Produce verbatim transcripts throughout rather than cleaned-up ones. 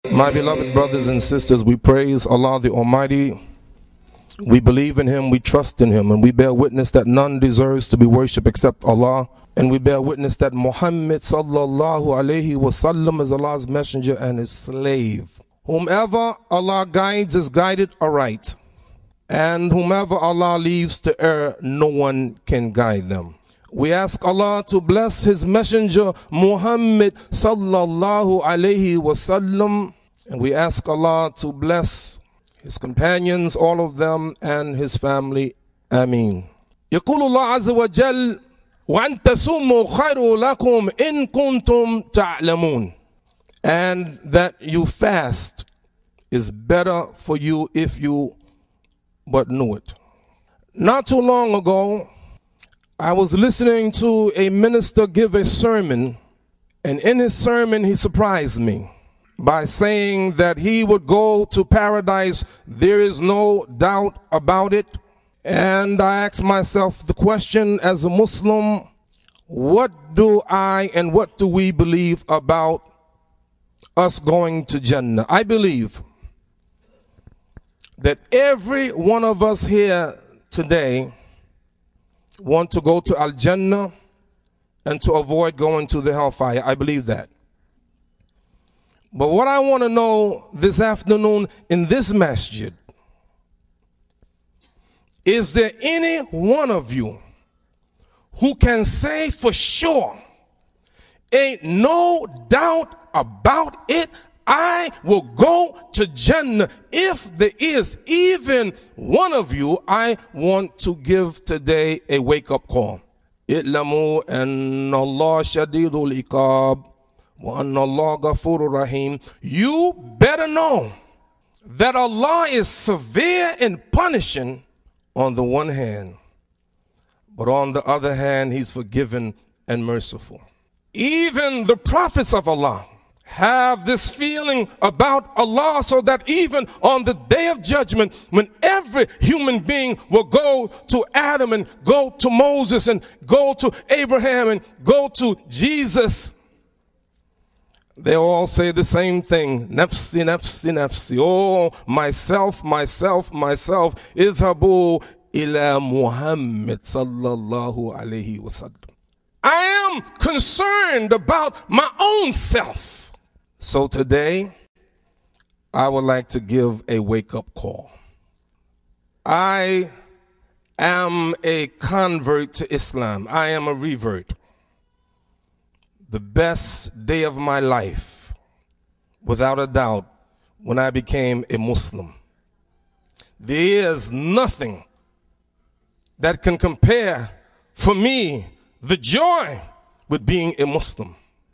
My beloved brothers and sisters, we praise Allah the Almighty. We believe in Him, we trust in Him, and we bear witness that none deserves to be worshipped except Allah. And we bear witness that Muhammad sallallahu alayhi wasallam is Allah's messenger and His slave. Whomever Allah guides is guided aright, and whomever Allah leaves to err, no one can guide them. We ask Allah to bless His messenger Muhammad sallallahu alayhi wasallam, and we ask Allah to bless His companions, all of them, and His family. Ameen. يقول الله عز وجل وأن تصوموا خير لكم إن كنتم تعلمون, and that you fast is better for you if you but knew it. Not too long ago, I was listening to a minister give a sermon, and in his sermon he surprised me by saying that he would go to paradise. There is no doubt about it. And I asked myself the question, as a Muslim, what do I and what do we believe about us going to Jannah? I believe that every one of us here today want to go to Al-Jannah and to avoid going to the hellfire. I believe that. But what I want to know this afternoon in this masjid, is there any one of you who can say for sure, ain't no doubt about it, I will go to Jannah? If there is even one of you, I want to give today a wake-up call. I'lamu anna Allah shadidul iqab wa anna Allah ghafurur rahim. You better know that Allah is severe in punishing on the one hand, but on the other hand, He's forgiving and merciful. Even the prophets of Allah have this feeling about Allah, so that even on the day of judgment, when every human being will go to Adam and go to Moses and go to Abraham and go to Jesus, they all say the same thing. Nafsi, nafsi, nafsi. Oh, myself, myself, myself. Idhabu ila Muhammad sallallahu alayhi wasallam. I am concerned about my own self. So today, I would like to give a wake-up call. I am a convert to Islam. I am a revert. The best day of my life, without a doubt, when I became a Muslim. There is nothing that can compare for me the joy with being a Muslim.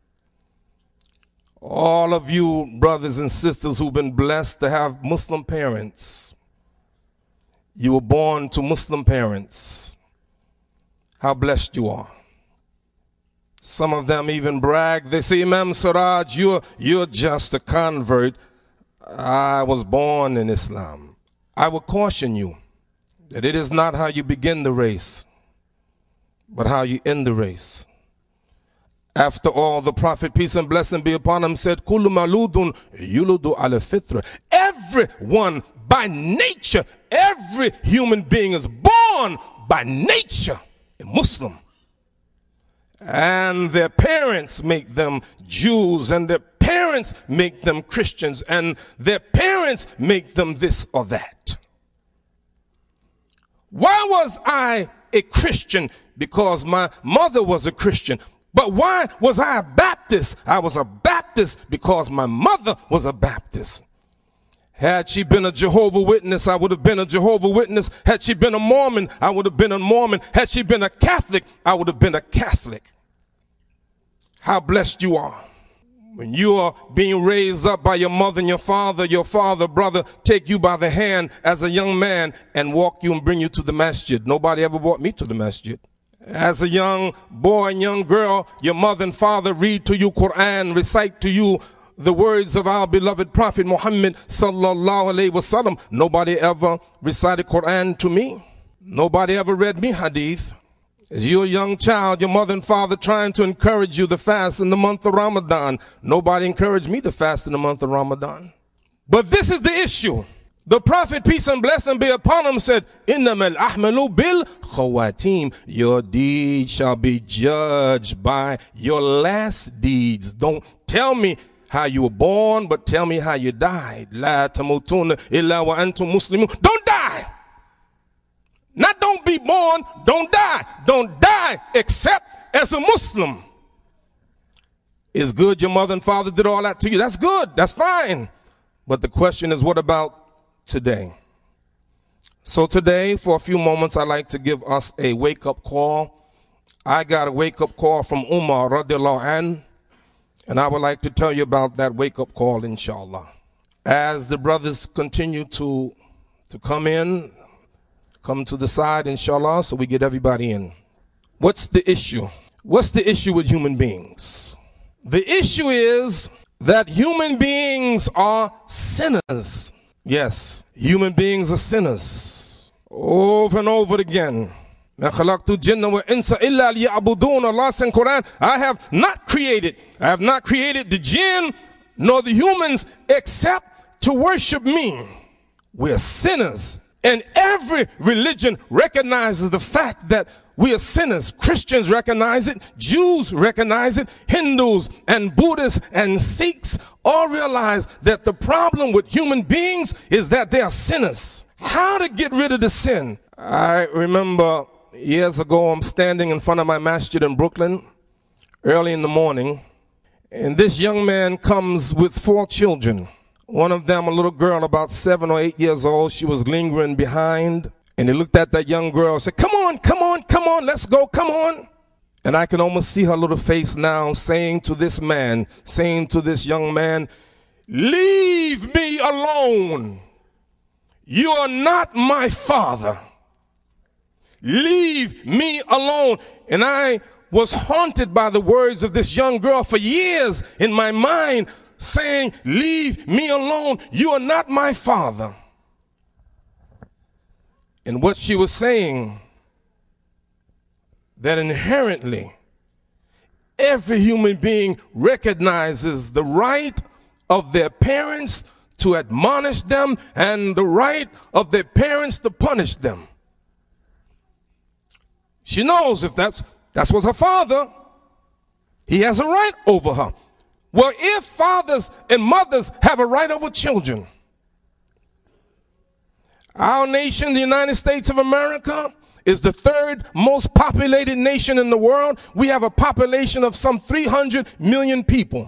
All of you brothers and sisters who've been blessed to have Muslim parents, you were born to Muslim parents. How blessed you are. Some of them even brag. They say, Imam Siraj, you're, you're just a convert. I was born in Islam. I will caution you that it is not how you begin the race, but how you end the race. After all, the Prophet, peace and blessing be upon him, said, Kullu maludun yuludu ala fitra. Everyone by nature, every human being is born by nature a Muslim. And their parents make them Jews, and their parents make them Christians, and their parents make them this or that. Why was I a Christian? Because my mother was a Christian. But why was I a Baptist? I was a Baptist because my mother was a Baptist. Had she been a Jehovah's Witness, I would have been a Jehovah's Witness. Had she been a Mormon, I would have been a Mormon. Had she been a Catholic, I would have been a Catholic. How blessed you are. When you are being raised up by your mother and your father, your father, brother, take you by the hand as a young man and walk you and bring you to the masjid. Nobody ever brought me to the masjid. As a young boy and young girl, your mother and father read to you Quran, recite to you the words of our beloved Prophet Muhammad sallallahu alaihi wasallam. Nobody ever recited Quran to me. Nobody ever read me hadith. As you're a young child, your mother and father trying to encourage you to fast in the month of Ramadan. Nobody encouraged me to fast in the month of Ramadan. But this is the issue. The Prophet, peace and blessing be upon him, said, إِنَّمَا الْأَحْمَلُ بِالْخَوَاتِيمِ. Your deeds shall be judged by your last deeds. Don't tell me how you were born, but tell me how you died. لَا تَمُوتُونَ إِلَّا وَأَنْتُمْ مُسْلِمُونَ. Don't die. Not don't be born, don't die. Don't die except as a Muslim. It's good your mother and father did all that to you. That's good. That's fine. But the question is, what about today? So today, for a few moments, I'd like to give us a wake-up call. I got a wake-up call from Umar radiallahu anhu, and I would like to tell you about that wake-up call, inshallah. As the brothers continue to, to come in, come to the side, inshallah, so we get everybody in. What's the issue? What's the issue with human beings? The issue is that human beings are sinners. Yes, human beings are sinners. Over and over again. Allah says in Quran, I have not created, I have not created the jinn nor the humans except to worship me. We're sinners. And every religion recognizes the fact that we are sinners. Christians recognize it. Jews recognize it. Hindus and Buddhists and Sikhs all realize that the problem with human beings is that they are sinners. How to get rid of the sin? I remember years ago, I'm standing in front of my masjid in Brooklyn early in the morning, and this young man comes with four children. One of them, a little girl about seven or eight years old, she was lingering behind. And he looked at that young girl and said, come on, come on, come on, let's go, come on. And I can almost see her little face now saying to this man, saying to this young man, leave me alone. You are not my father. Leave me alone. And I was haunted by the words of this young girl for years in my mind, saying, leave me alone. You are not my father. And what she was saying, that inherently every human being recognizes the right of their parents to admonish them and the right of their parents to punish them. She knows if that's, that's was her father, he has a right over her. Well, if fathers and mothers have a right over children, our nation, the United States of America, is the third most populated nation in the world. We have a population of some three hundred million people.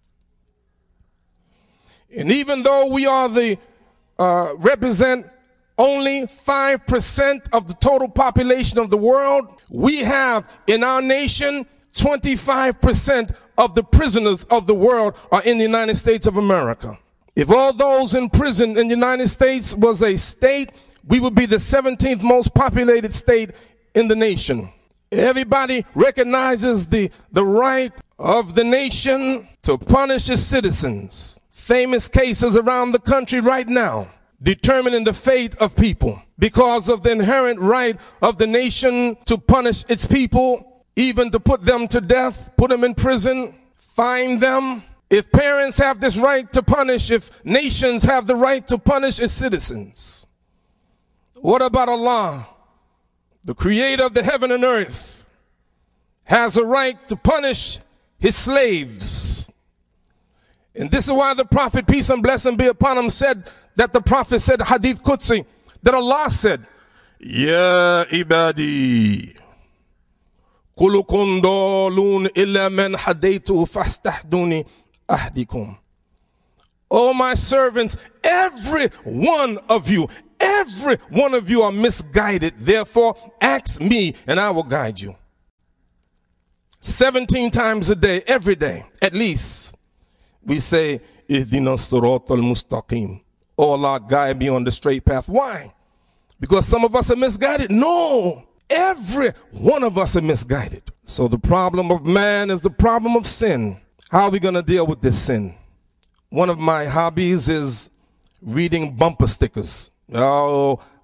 And even though we are the, uh, represent only five percent of the total population of the world, we have in our nation twenty-five percent of the prisoners of the world are in the United States of America. If all those in prison in the United States was a state, we would be the seventeenth most populated state in the nation. Everybody recognizes the, the right of the nation to punish its citizens. Famous cases around the country right now determining the fate of people because of the inherent right of the nation to punish its people, even to put them to death, put them in prison, fine them. If parents have this right to punish, if nations have the right to punish its citizens, what about Allah, the creator of the heaven and earth, has a right to punish his slaves? And this is why the Prophet, peace and blessing be upon him, said that the Prophet said, Hadith Qudsi, that Allah said, Ya ibadi, kulukun dalun illa man hadaytu fastahduni ahdikum. Oh, my servants, every one of you, every one of you are misguided. Therefore, ask me and I will guide you. seventeen times a day, every day, at least, we say, Ihdina siratal mustaqim. Oh, Allah, guide me on the straight path. Why? Because some of us are misguided? No. Every one of us are misguided. So the problem of man is the problem of sin. How are we going to deal with this sin? One of my hobbies is reading bumper stickers. Oh,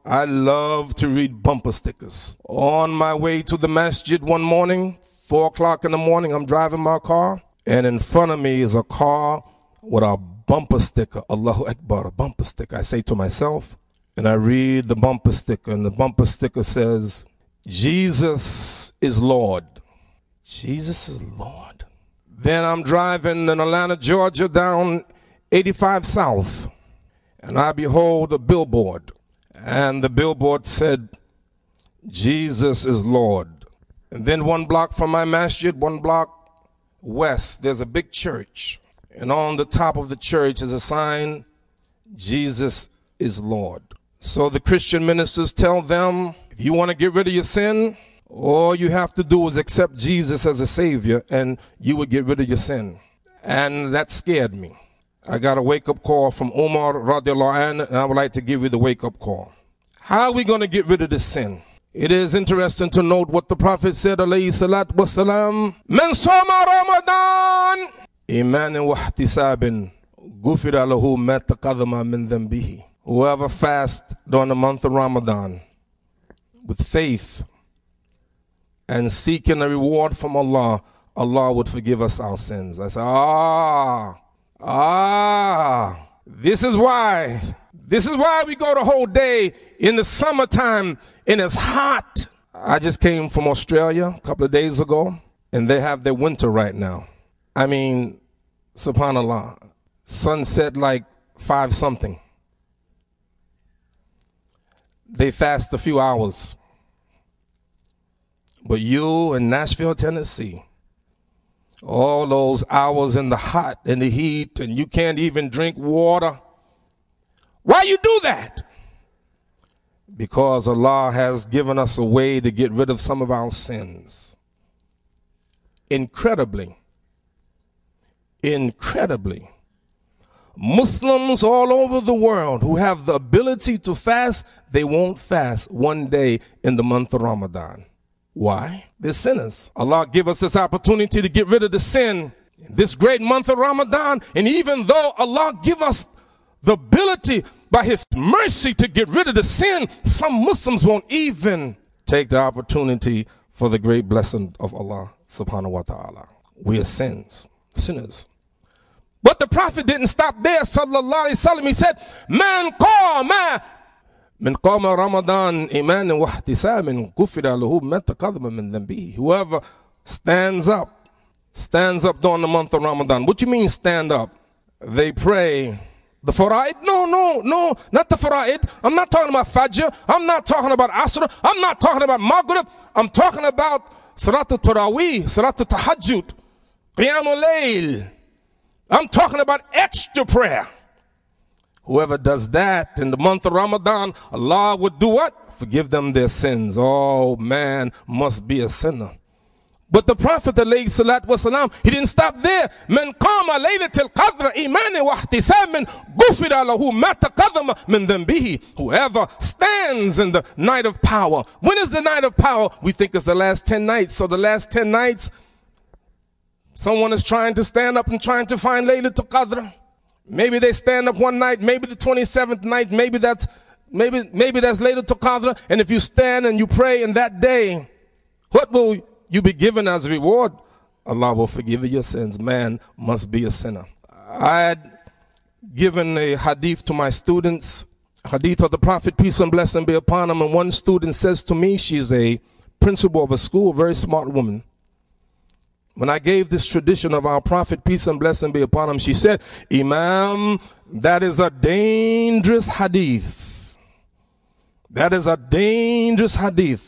I love to read bumper stickers. On my way to the masjid one morning, four o'clock in the morning, I'm driving my car, and in front of me is a car with a bumper sticker, Allahu Akbar, a bumper sticker. I say to myself, and I read the bumper sticker, and the bumper sticker says, Jesus is Lord. Jesus is Lord. Then I'm driving in Atlanta, Georgia, down eighty-five South, and I behold a billboard. And the billboard said, Jesus is Lord. And then one block from my masjid, one block west, there's a big church. And on the top of the church is a sign, Jesus is Lord. So the Christian ministers tell them, if you want to get rid of your sin, all you have to do is accept Jesus as a savior and you would get rid of your sin. And that scared me. I got a wake-up call from Umar radiallahu anhu, and I would like to give you the wake-up call. How are we going to get rid of this sin? It is interesting to note what the Prophet said, alayhi salatu wasalam, Man sama Ramadan, imanin wa ihtisabin, gufira lahu ma taqaddama min dhanbihi. Whoever fasts during the month of Ramadan with faith and seeking a reward from Allah, Allah would forgive us our sins. I say, ah, ah, this is why. This is why we go the whole day in the summertime and it's hot. I just came from Australia a couple of days ago, and they have their winter right now. I mean, subhanallah, sunset like five something. They fast a few hours. But you in Nashville, Tennessee, all those hours in the hot and the heat, and you can't even drink water. Why you do that? Because Allah has given us a way to get rid of some of our sins. Incredibly, incredibly, Muslims all over the world who have the ability to fast, they won't fast one day in the month of Ramadan. Why? They're sinners. Allah give us this opportunity to get rid of the sin in this great month of Ramadan. And even though Allah give us the ability by his mercy to get rid of the sin, some Muslims won't even take the opportunity for the great blessing of Allah subhanahu wa ta'ala. We are sins, sinners. But the Prophet didn't stop there, sallallahu alayhi wa sallam. He said, Man qama min qama Ramadan imanan wa ihtisaban ghufira lahu ma taqaddama min dhanbihi. Whoever stands up, stands up during the month of Ramadan. What you mean stand up? They pray the fara'id? No, no, no, not the fara'id. I'm not talking about Fajr. I'm not talking about Asr. I'm not talking about Maghrib. I'm talking about Salat al-Taraweeh, Salat al-Tahajjud, Qiyam al-Layl. I'm talking about extra prayer. Whoever does that in the month of Ramadan, Allah would do what? Forgive them their sins. Oh, man must be a sinner. But the Prophet, alayhi salatu wasalam, he didn't stop there. Man qama laylatul qadr imanan wa ihtisaban ghufira lahu ma taqaddama min dhanbihi. Whoever stands in the night of power. When is the night of power? We think it's the last ten nights. So the last ten nights, someone is trying to stand up and trying to find Laylatul Qadr. Maybe they stand up one night, maybe the twenty-seventh night, maybe that's maybe maybe that's Laylatul Qadr. And if you stand and you pray in that day, what will you be given as a reward? Allah will forgive you your sins. Man must be a sinner. I had given a hadith to my students, hadith of the Prophet, peace and blessing be upon him, and one student says to me, she's a principal of a school, a very smart woman. When I gave this tradition of our Prophet, peace and blessing be upon him, she said, Imam, that is a dangerous hadith. That is a dangerous hadith.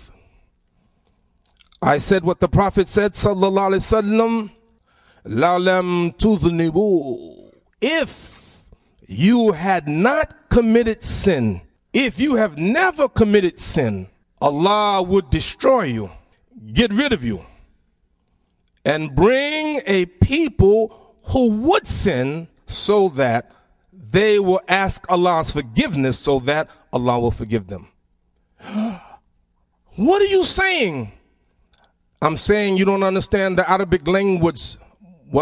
I said what the Prophet said, sallallahu alaihi wasallam, la lam tudhnibu. If you had not committed sin, if you have never committed sin, Allah would destroy you, get rid of you, and bring a people who would sin so that they will ask Allah's forgiveness so that Allah will forgive them. What are you saying? I'm saying you don't understand the Arabic language.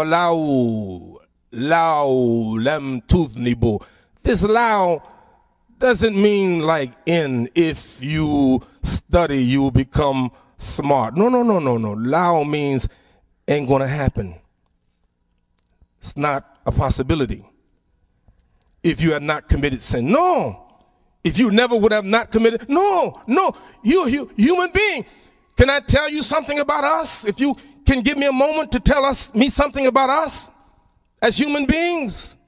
Walau, lau, lam tudhnibu. This lau doesn't mean like in, if you study, you will become smart. No, no, no, no, no. Lao means ain't going to happen. It's not a possibility. If you had not committed sin. No. If you never would have not committed. No, no. You, you human being. Can I tell you something about us? If you can give me a moment to tell us me something about us as human beings.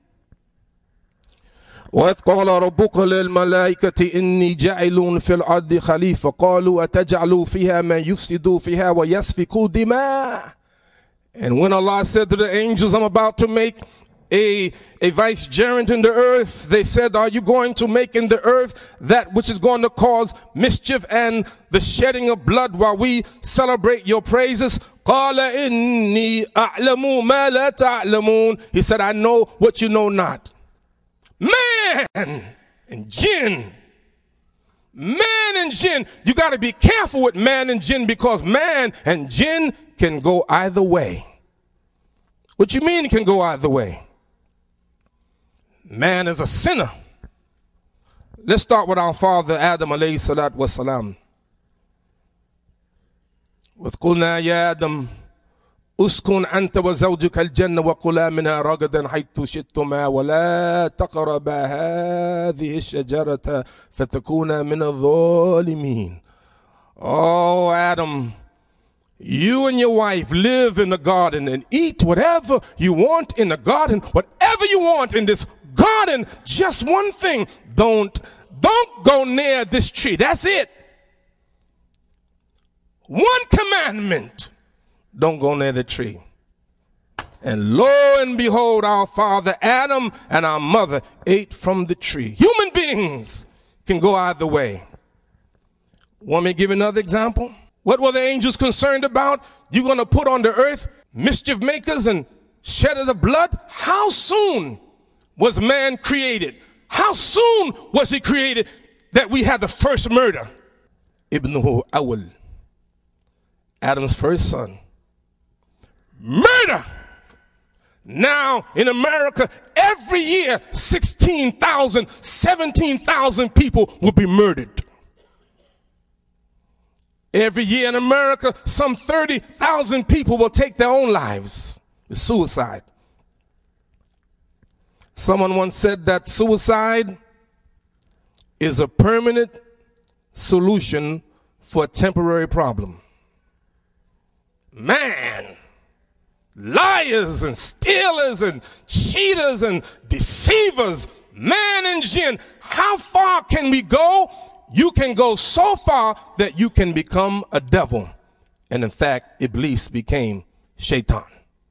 وَإِذْ قَالَ رَبُّكَ لِلْمَلَائِكَةِ إِنِّي جَاعِلٌ فِي الْأَرْضِ خَلِيفَةً قَالُوا أَتَجْعَلُ فِيهَا مَن يُفْسِدُ فِيهَا وَيَسْفِكُ دِمَاءَ. And when Allah said to the angels, I'm about to make a, a vicegerent in the earth, they said, are you going to make in the earth that which is going to cause mischief and the shedding of blood while we celebrate your praises? قَالَ إِنِّي أَعْلَمُ مَا لَا تَعْلَمُونَ. He said, I know what you know not. Man and jinn. Man and jinn. You got to be careful with man and jinn, because man and jinn can go either way. What you mean it can go either way? Man is a sinner. Let's start with our father Adam alayhi salatu wasalam. وَقُلْنَا يَا آدَمُ أسكن أنت وزوجك الجنة وكلا منها رغدا حيث شئتما ولا تقربا هذه الشجرة فتكونا من الظالمين. Oh, Adam, you and your wife live in the garden and eat whatever you want in the garden, whatever you want in this garden. Just one thing, don't, don't go near this tree. That's it. One commandment. Don't go near the tree. And lo and behold, our father Adam and our mother ate from the tree. Human beings can go either way. Want me to give another example? What were the angels concerned about? You're going to put on the earth mischief makers and shedders of blood? How soon was man created? How soon was he created that we had the first murder? Ibnuhu Awal, Adam's first son. Murder. Now in America, every year, sixteen thousand, seventeen thousand people will be murdered. Every year in America, some thirty thousand people will take their own lives with suicide. Someone once said that suicide is a permanent solution for a temporary problem. Man. Liars and stealers and cheaters and deceivers, man and jinn. How far can we go? You can go so far that you can become a devil. And in fact, Iblis became Shaitan.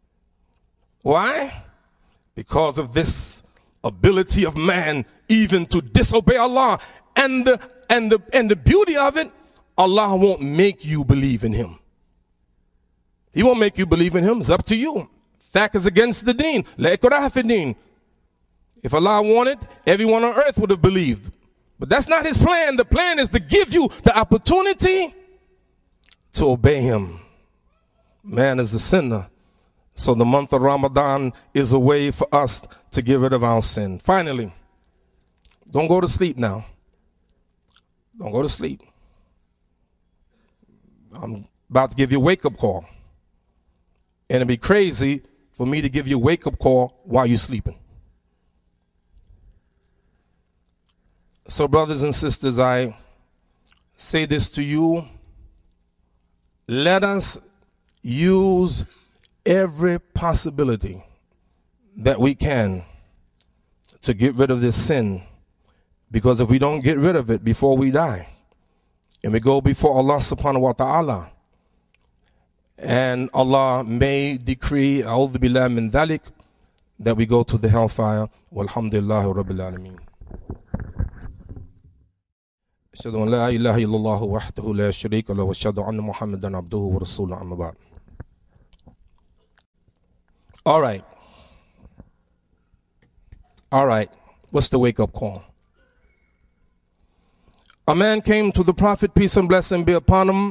Why? Because of this ability of man even to disobey Allah. And the, and the, and the beauty of it, Allah won't make you believe in him. He won't make you believe in him. It's up to you. Fact is against the deen. La ikraha fi din. If Allah wanted, everyone on earth would have believed. But that's not his plan. The plan is to give you the opportunity to obey him. Man is a sinner. So the month of Ramadan is a way for us to get rid of our sin. Finally, don't go to sleep now. Don't go to sleep. I'm about to give you a wake-up call. And it'd be crazy for me to give you a wake-up call while you're sleeping. So brothers and sisters, I say this to you. Let us use every possibility that we can to get rid of this sin. Because if we don't get rid of it before we die, and we go before Allah subhanahu wa ta'ala, and Allah may decree, a'udhu billah min dhalik, that we go to the hellfire. Walhamdulillahi rabbil alameen. Ashhadu an la ilaha illallah wahdahu la sharika lahu wa ashhadu anna Muhammadan abduhu wa rasuluhu amma ba'd. All right. All right. What's the wake-up call? A man came to the Prophet, peace and blessing be upon him.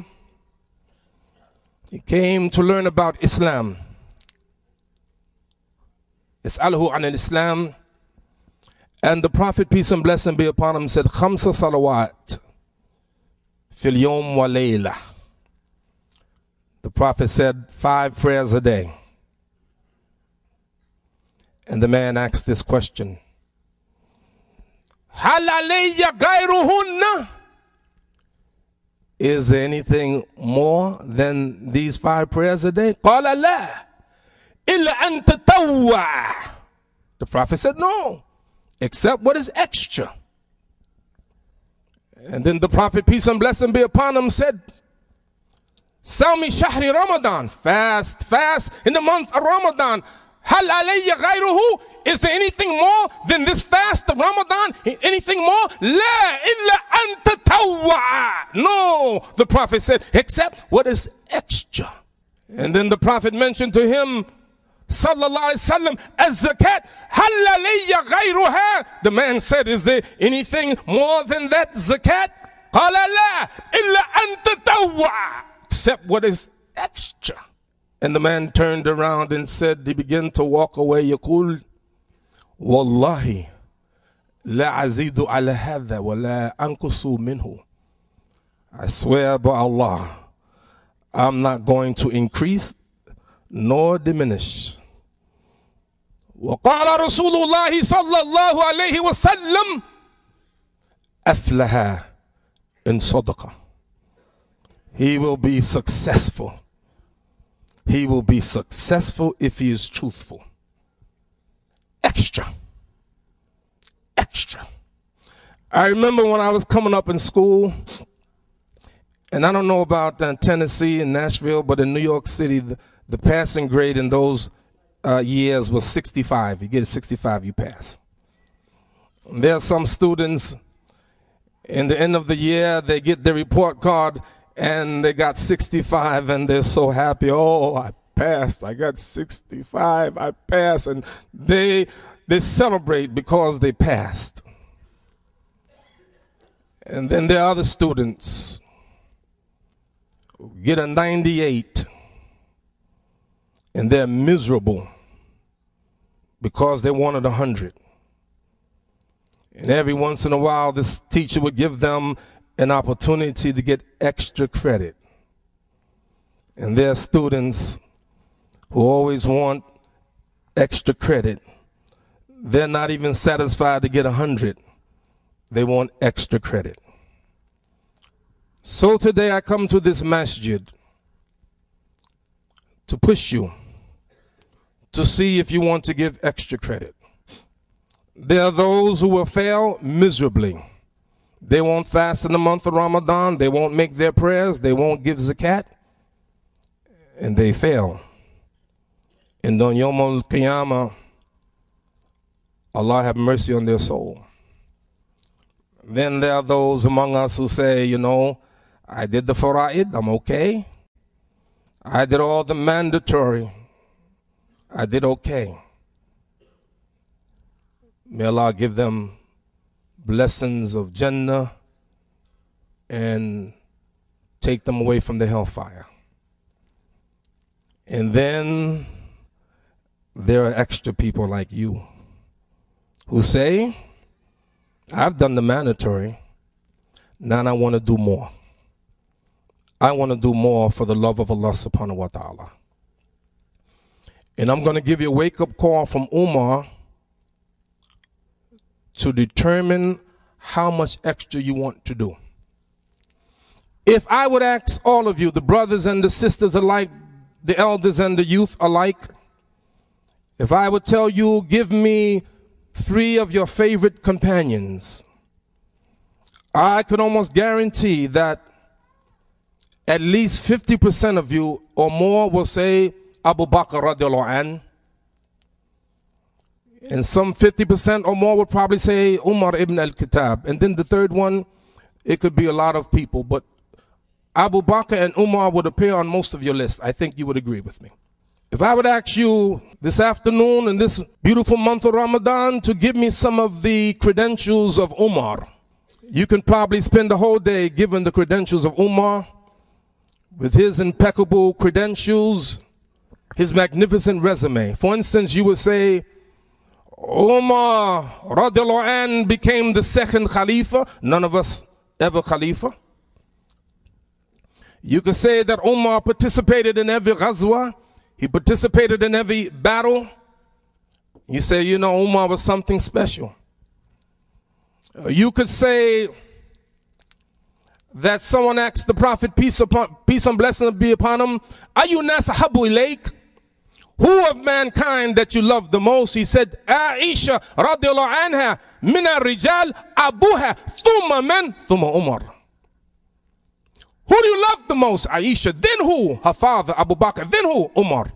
He came to learn about Islam. Yas'aluhu an al-Islam. And the Prophet, peace and blessing be upon him, said, Khamsa salawat fil yawm wa layla. The Prophet said, five prayers a day. And the man asked this question, Hal alayya ghayruhunna? Is there anything more than these five prayers a day? Qala la illa an tatawwa. The Prophet said, no, except what is extra. And then the Prophet, peace and blessing be upon him, said, Sawmi shahri Ramadan, fast, fast in the month of Ramadan. Hal alayya ghayruhu? Is there anything more than this fast of Ramadan? Anything more? La illa an tatawwa. No, the Prophet said, except what is extra. And then the Prophet mentioned to him, sallallahu alaihi wasallam, az-zakat, hal alayya ghayruha? The man said, is there anything more than that zakat? Qala la illa an tatawwa. Except what is extra. And the man turned around and said, he began to walk away, yaqul, wallahi la azidu ala hadha wa la ankusu minhu. I swear by Allah, I'm not going to increase nor diminish. وقال رسول الله صلى الله عليه وسلم أفلح إن صدق. He will be successful. He will be successful if he is truthful. Extra. Extra. I remember when I was coming up in school, and I don't know about uh, Tennessee and Nashville, but in New York City, the, the passing grade in those uh, years was sixty-five. You get a sixty-five, you pass. There are some students, in the end of the year, they get their report card, and they got sixty-five, and they're so happy. Oh, I passed. I got sixty-five. I passed. And they they celebrate because they passed. And then there are other students who get a ninety-eight, and they're miserable because they wanted one hundred. And every once in a while, this teacher would give them an opportunity to get extra credit. And there are students who always want extra credit. They're not even satisfied to get one hundred. They want extra credit. So today I come to this masjid to push you to see if you want to give extra credit. There are those who will fail miserably. They won't fast in the month of Ramadan. They won't make their prayers. They won't give zakat. And they fail. And on Yawm al-Qiyamah, Allah have mercy on their soul. Then there are those among us who say, you know, I did the fara'id, I'm okay. I did all the mandatory. I did okay. May Allah give them blessings of Jannah and take them away from the hellfire. And then there are extra people like you who say, I've done the mandatory, now I want to do more. I want to do more for the love of Allah subhanahu wa ta'ala. And I'm going to give you a wake-up call from Umar to determine how much extra you want to do. If I would ask all of you, the brothers and the sisters alike, the elders and the youth alike, if I would tell you, give me three of your favorite companions, I could almost guarantee that at least fifty percent of you or more will say Abu Bakr radiallahu anh. And some fifty percent or more would probably say Umar ibn al-Khattab. And then the third one, it could be a lot of people. But Abu Bakr and Umar would appear on most of your list. I think you would agree with me. If I would ask you this afternoon in this beautiful month of Ramadan to give me some of the credentials of Umar, you can probably spend the whole day giving the credentials of Umar with his impeccable credentials, his magnificent resume. For instance, you would say, Umar radiallahu anh became the second Khalifa. None of us ever Khalifa. You could say that Umar participated in every ghazwa. He participated in every battle. You say, you know, Umar was something special. You could say that someone asked the Prophet, peace, upon, peace and blessings be upon him, Ayu nas habu ilayk? Who of mankind that you love the most? He said, Aisha radiallahu anha, mina rijal abuha, thumma man, thumma Umar. Who do you love the most? Aisha. Then who? Her father, Abu Bakr. Then who? Umar.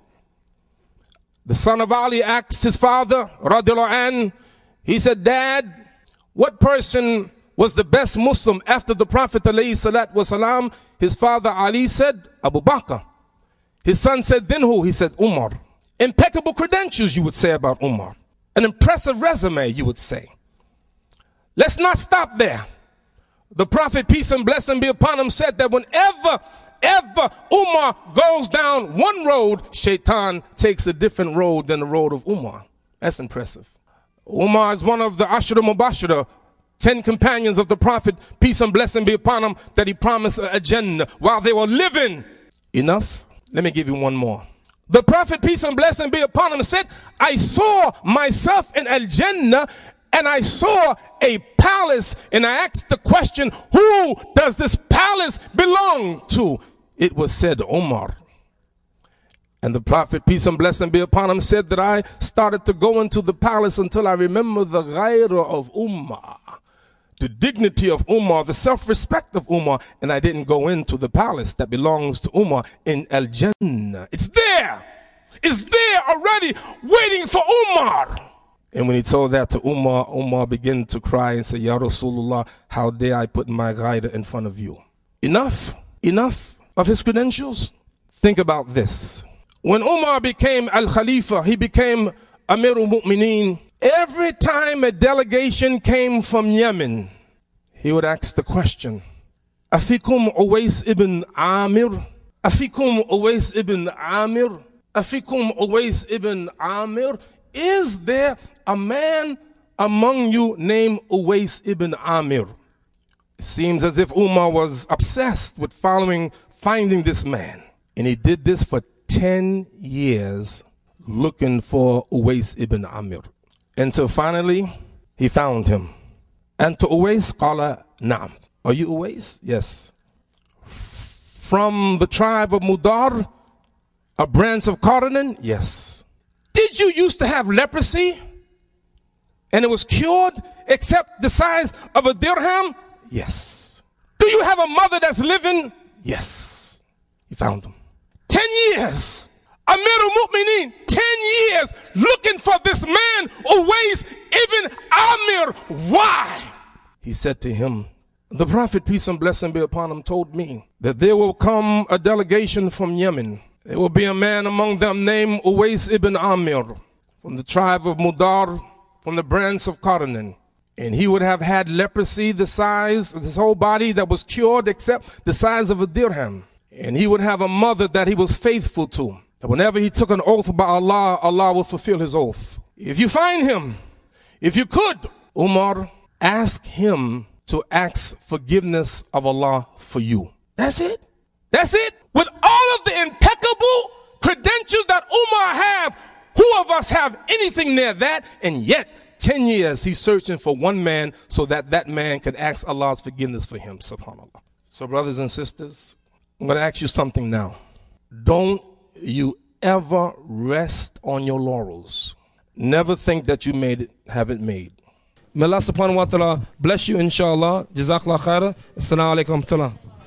The son of Ali asked his father, radiallahu anh, he said, Dad, what person was the best Muslim after the Prophet alayhi salatu wasalam? His father Ali said, Abu Bakr. His son said, then who? He said, Umar. Impeccable credentials, you would say about Umar. An impressive resume, you would say. Let's not stop there. The Prophet, peace and blessing be upon him, said that whenever, ever Umar goes down one road, Shaitan takes a different road than the road of Umar. That's impressive. Umar is one of the Ashra Mubashara, ten companions of the Prophet, peace and blessing be upon him, that he promised a Jannah while they were living. Enough? Let me give you one more. The Prophet, peace and blessing be upon him, said, I saw myself in Al-Jannah, and I saw a palace, and I asked the question, who does this palace belong to? It was said, Umar. And the Prophet, peace and blessing be upon him, said that I started to go into the palace until I remember the ghaira of Umar, the dignity of Umar, the self-respect of Umar, and I didn't go into the palace that belongs to Umar in Al-Jannah. It's there. It's there already waiting for Umar. And when he told that to Umar, Umar began to cry and say, Ya Rasulullah, how dare I put my ghaira in front of you? Enough, enough of his credentials. Think about this. When Umar became Al-Khalifa, he became Amirul Mu'mineen. Every time a delegation came from Yemen, he would ask the question, Afikum Uwais ibn Amir? Afikum Uwais ibn Amir? Afikum Uwais ibn Amir? Is there a man among you named Uwais ibn Amir? It seems as if Umar was obsessed with following, finding this man. And he did this for ten years, looking for Uwais ibn Amir. Until finally, he found him. And to Uwais, qala na'am. Are you Uwais? Yes. From the tribe of Mudar, a branch of Qarnan? Yes. Did you used to have leprosy? And it was cured except the size of a dirham? Yes. Do you have a mother that's living? Yes. He found him. Ten years. Amirul Mu'mineen, ten years looking for this man, Uwais ibn Amir. Why? He said to him, the Prophet, peace and blessing be upon him, told me that there will come a delegation from Yemen. There will be a man among them named Uwais ibn Amir, from the tribe of Mudar, from the branch of Qarnan. And he would have had leprosy the size of his whole body that was cured except the size of a dirham. And he would have a mother that he was faithful to, that whenever he took an oath by Allah, Allah will fulfill his oath. If you find him, if you could, Umar, ask him to ask forgiveness of Allah for you. That's it. That's it. With all of the impeccable credentials that Umar have, who of us have anything near that? And yet, ten years he's searching for one man so that that man can ask Allah's forgiveness for him, subhanAllah. So brothers and sisters, I'm going to ask you something now. Don't you ever rest on your laurels. Never think that you made it, have it made. May Allah subhanahu wa ta'ala bless you, inshallah. Jazakallah khaira. Assalamu alaikum wa rahmatullah.